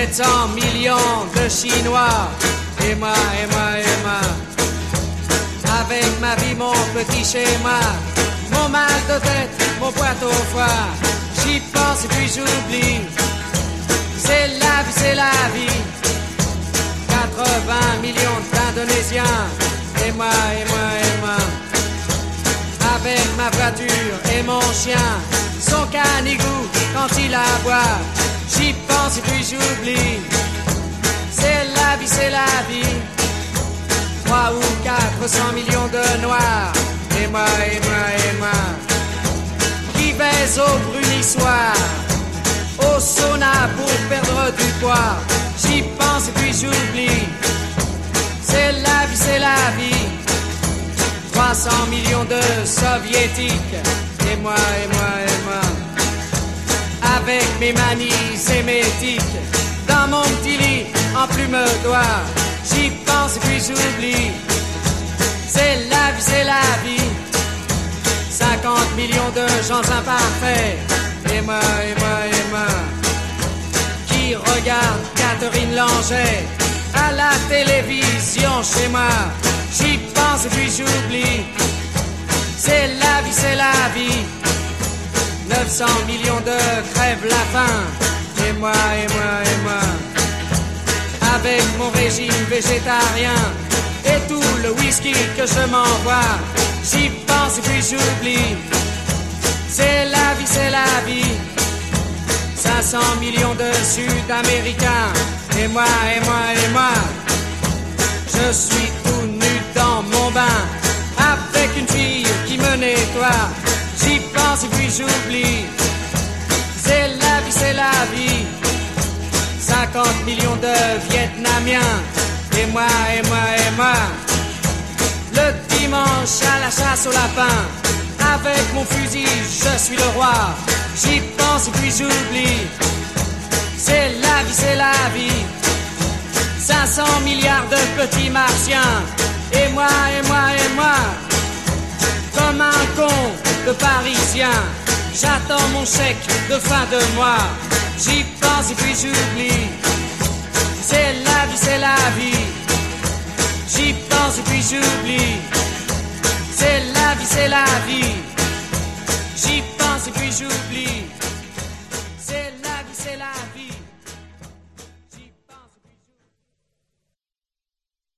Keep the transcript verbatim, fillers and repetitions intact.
sept cents millions de Chinois. Et moi, et moi, et moi. Avec ma vie, mon petit schéma, mon mal de tête, mon poids au foie. J'y pense et puis j'oublie. C'est la vie, c'est la vie. quatre-vingts millions d'Indonésiens. Et moi, et moi, et moi. Avec ma voiture et mon chien, son canigou quand il aboie. J'y pense et puis j'oublie. C'est la vie, c'est la vie. Trois ou quatre cents millions de noirs. Et moi, et moi, et moi. Qui baise au brunissoir, au sauna pour perdre du poids. J'y pense et puis j'oublie. C'est la vie, c'est la vie. Trois cents millions de soviétiques. Et moi, et moi, et moi. Avec mes manies émétiques, dans mon petit lit en plume d'oie. J'y pense et puis j'oublie. C'est la vie, c'est la vie. cinquante millions de gens imparfaits. Et moi, et moi, et moi. Qui regarde Catherine Langer à la télévision chez moi. J'y pense et puis j'oublie. C'est la vie, c'est la vie. neuf cents millions de crèvent la faim. Et moi, et moi, et moi. Avec mon régime végétarien et tout le whisky que je m'envoie. J'y pense et puis j'oublie. C'est la vie, c'est la vie. cinq cents millions de Sud-Américains. Et moi, et moi, et moi. Je suis tout nu dans mon bain, avec une fille qui me nettoie. J'y pense et puis j'oublie. C'est la vie, c'est la vie. cinquante millions de Vietnamiens. Et moi, et moi, et moi. Le dimanche à la chasse au lapin, avec mon fusil, je suis le roi. J'y pense et puis j'oublie. C'est la vie, c'est la vie. cinq cents milliards de petits martiens. Et moi, et moi, et moi. Comme un con de Parisien, j'attends mon chèque de fin de mois. J'y pense et puis j'oublie. C'est la vie, c'est la vie. J'y pense et puis j'oublie. C'est la vie, c'est la vie. J'y pense et puis j'oublie.